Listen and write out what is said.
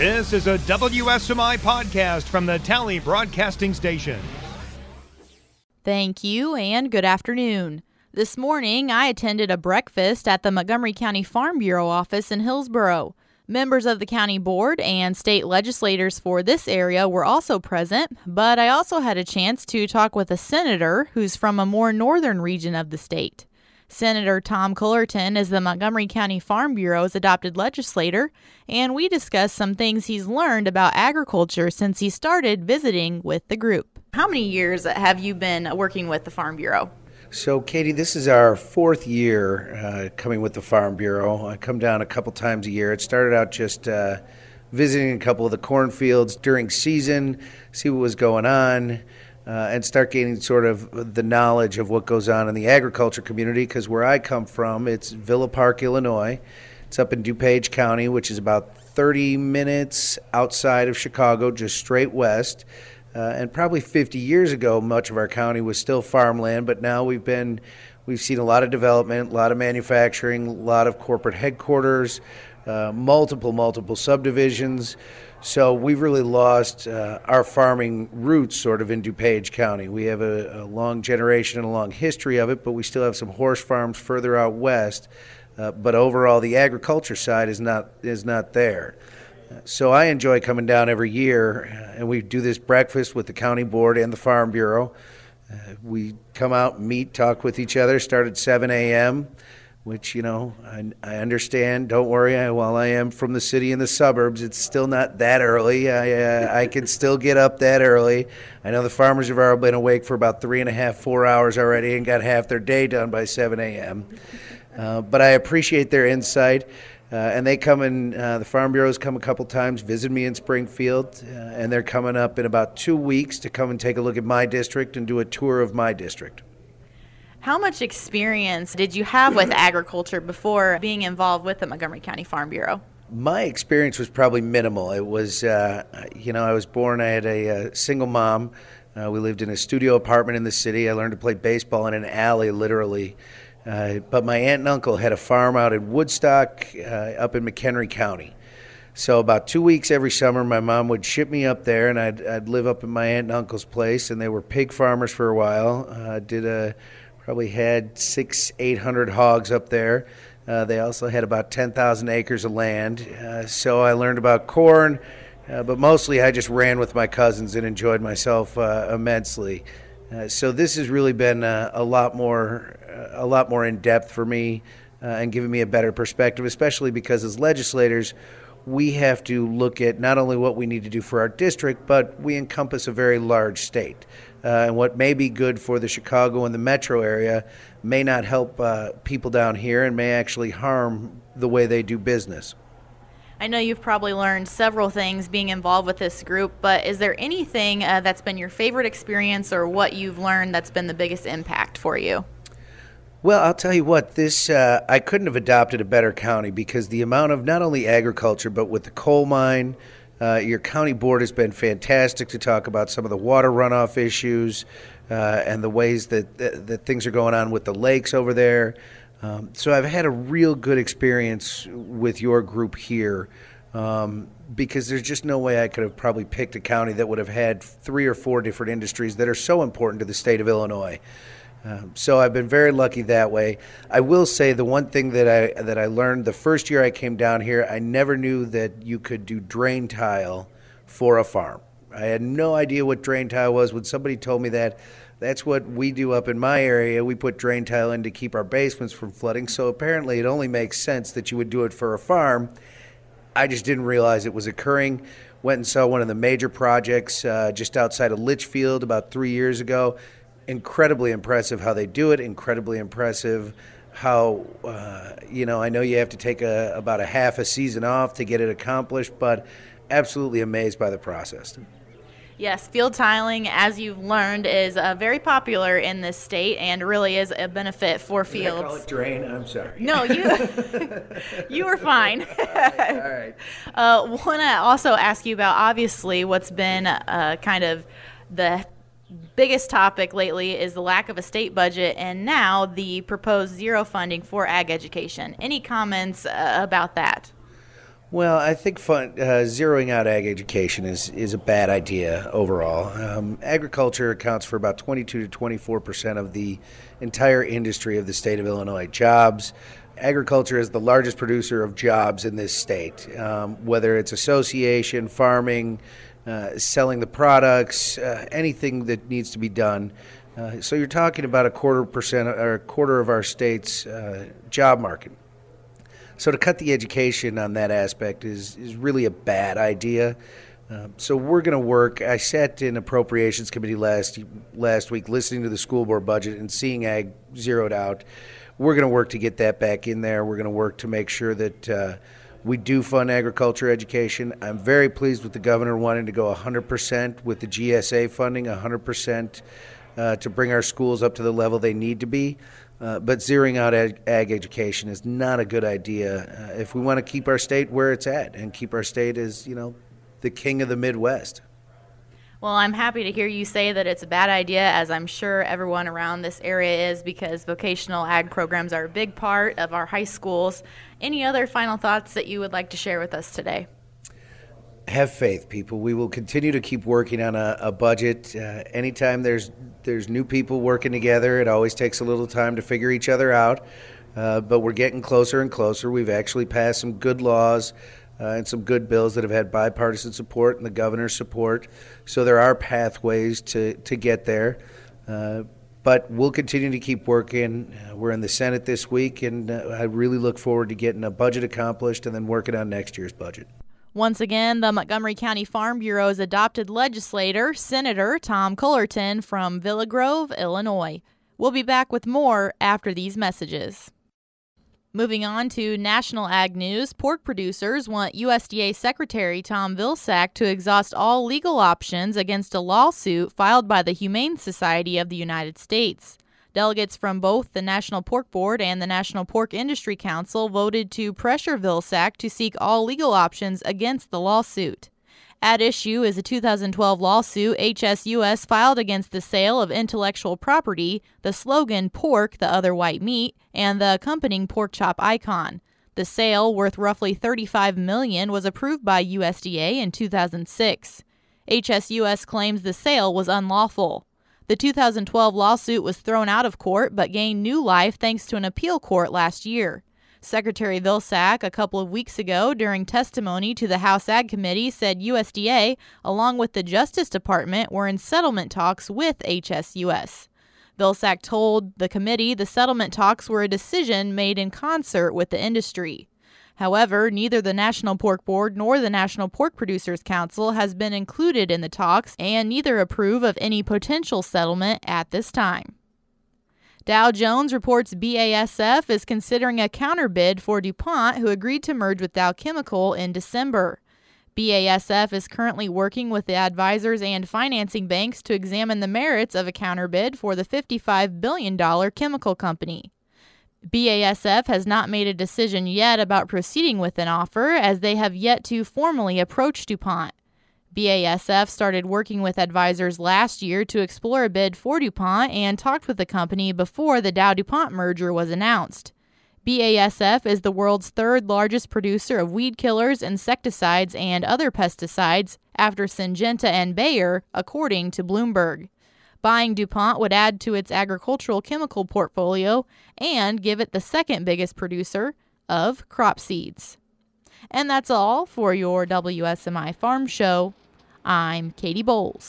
This is a WSMI podcast from the Tally Broadcasting Station. Thank you and good afternoon. This morning, I attended a breakfast at the Montgomery County Farm Bureau office in Hillsboro. Members of the county board and state legislators for this area were also present, but I also had a chance to talk with a senator who's from a more northern region of the state. Senator Tom Cullerton is the Montgomery County Farm Bureau's adopted legislator, and we discussed some things he's learned about agriculture since he started visiting with the group. How many years have you been working with the Farm Bureau? So, Katie, this is our fourth year coming with the Farm Bureau. I come down a couple times a year. It started out just visiting a couple of the cornfields during season, see what was going on, and start gaining sort of the knowledge of what goes on in the agriculture community, because where I come from, it's Villa Park, Illinois. It's up in DuPage County, which is about 30 minutes outside of Chicago, just straight west. And probably 50 years ago, much of our county was still farmland, but now we've seen a lot of development, a lot of manufacturing, a lot of corporate headquarters, multiple subdivisions. So we've really lost our farming roots sort of in DuPage County. We have a long generation and a long history of it, but we still have some horse farms further out west. But overall, the agriculture side is not there. So I enjoy coming down every year, and we do this breakfast with the county board and the Farm Bureau. We come out, meet, talk with each other, start at 7 a.m., which, I understand. Don't worry, while I am from the city and the suburbs, it's still not that early. I can still get up that early. I know the farmers have already been awake for about 3.5, 4 hours already and got half their day done by 7 a.m. But I appreciate their insight. And they come in, the Farm Bureaus come a couple times, visit me in Springfield, and they're coming up in about 2 weeks to come and take a look at my district and do a tour of my district. How much experience did you have with agriculture before being involved with the Montgomery County Farm Bureau? My experience was probably minimal. It was, I was born, I had a single mom. We lived in a studio apartment in the city. I learned to play baseball in an alley, literally. But my aunt and uncle had a farm out in Woodstock up in McHenry County. So about 2 weeks every summer, my mom would ship me up there, and I'd live up in my aunt and uncle's place, and they were pig farmers for a while. Probably had 600-800 hogs up there. They also had about 10,000 acres of land. So I learned about corn, but mostly I just ran with my cousins and enjoyed myself immensely. So this has really been a lot more in depth for me and giving me a better perspective, especially because as legislators, we have to look at not only what we need to do for our district, but we encompass a very large state. And what may be good for the Chicago and the metro area may not help people down here and may actually harm the way they do business. I know you've probably learned several things being involved with this group, but is there anything that's been your favorite experience or what you've learned that's been the biggest impact for you? Well, I'll tell you what, I couldn't have adopted a better county because the amount of not only agriculture, but with the coal mine, your county board has been fantastic to talk about some of the water runoff issues and the ways that things are going on with the lakes over there. So I've had a real good experience with your group here because there's just no way I could have probably picked a county that would have had 3 or 4 different industries that are so important to the state of Illinois. So I've been very lucky that way. I will say the one thing that I learned the first year I came down here, I never knew that you could do drain tile for a farm. I had no idea what drain tile was. When somebody told me that, that's what we do up in my area. We put drain tile in to keep our basements from flooding. So apparently it only makes sense that you would do it for a farm. I just didn't realize it was occurring. Went and saw one of the major projects just outside of Litchfield about 3 years ago. Incredibly impressive how they do it. Incredibly impressive how, I know you have to take about a half a season off to get it accomplished, but absolutely amazed by the process. Yes, field tiling, as you've learned, is very popular in this state and really is a benefit for fields. Did I call it drain? I'm sorry. No, you were fine. All right. Want to also ask you about, obviously, what's been kind of the biggest topic lately is the lack of a state budget and now the proposed zero funding for ag education. Any comments about that? Well, I think zeroing out ag education is a bad idea overall. Agriculture accounts for about 22 to 24% of the entire industry of the state of Illinois. Jobs. Agriculture is the largest producer of jobs in this state, whether it's association, farming, selling the products, anything that needs to be done. So you're talking about a quarter of our state's job market. So to cut the education on that aspect is really a bad idea. So we're going to work. I sat in Appropriations Committee last week listening to the school board budget and seeing ag zeroed out. We're going to work to get that back in there. We're going to work to make sure that we do fund agriculture education. I'm very pleased with the governor wanting to go 100% with the GSA funding, 100% to bring our schools up to the level they need to be. But zeroing out ag education is not a good idea if we want to keep our state where it's at and keep our state as, the king of the Midwest. Well, I'm happy to hear you say that it's a bad idea, as I'm sure everyone around this area is, because vocational ag programs are a big part of our high schools. Any other final thoughts that you would like to share with us today? Have faith, people. We will continue to keep working on a budget. Anytime there's new people working together, it always takes a little time to figure each other out. But we're getting closer and closer. We've actually passed some good laws and some good bills that have had bipartisan support and the governor's support. So there are pathways to get there. But we'll continue to keep working. We're in the Senate this week, and I really look forward to getting a budget accomplished and then working on next year's budget. Once again, the Montgomery County Farm Bureau's adopted legislator, Senator Tom Cullerton from Villa Grove, Illinois. We'll be back with more after these messages. Moving on to national ag news, pork producers want USDA Secretary Tom Vilsack to exhaust all legal options against a lawsuit filed by the Humane Society of the United States. Delegates from both the National Pork Board and the National Pork Industry Council voted to pressure Vilsack to seek all legal options against the lawsuit. At issue is a 2012 lawsuit HSUS filed against the sale of intellectual property, the slogan "Pork, the Other White Meat," and the accompanying pork chop icon. The sale, worth roughly $35 million, was approved by USDA in 2006. HSUS claims the sale was unlawful. The 2012 lawsuit was thrown out of court but gained new life thanks to an appeal court last year. Secretary Vilsack, a couple of weeks ago, during testimony to the House Ag Committee, said USDA, along with the Justice Department, were in settlement talks with HSUS. Vilsack told the committee the settlement talks were a decision made in concert with the industry. However, neither the National Pork Board nor the National Pork Producers Council has been included in the talks, and neither approve of any potential settlement at this time. Dow Jones reports BASF is considering a counterbid for DuPont, who agreed to merge with Dow Chemical in December. BASF is currently working with the advisors and financing banks to examine the merits of a counterbid for the $55 billion chemical company. BASF has not made a decision yet about proceeding with an offer, as they have yet to formally approach DuPont. BASF started working with advisors last year to explore a bid for DuPont and talked with the company before the Dow-DuPont merger was announced. BASF is the world's third largest producer of weed killers, insecticides, and other pesticides after Syngenta and Bayer, according to Bloomberg. Buying DuPont would add to its agricultural chemical portfolio and give it the second biggest producer of crop seeds. And that's all for your WSMI Farm Show. I'm Katie Bowles.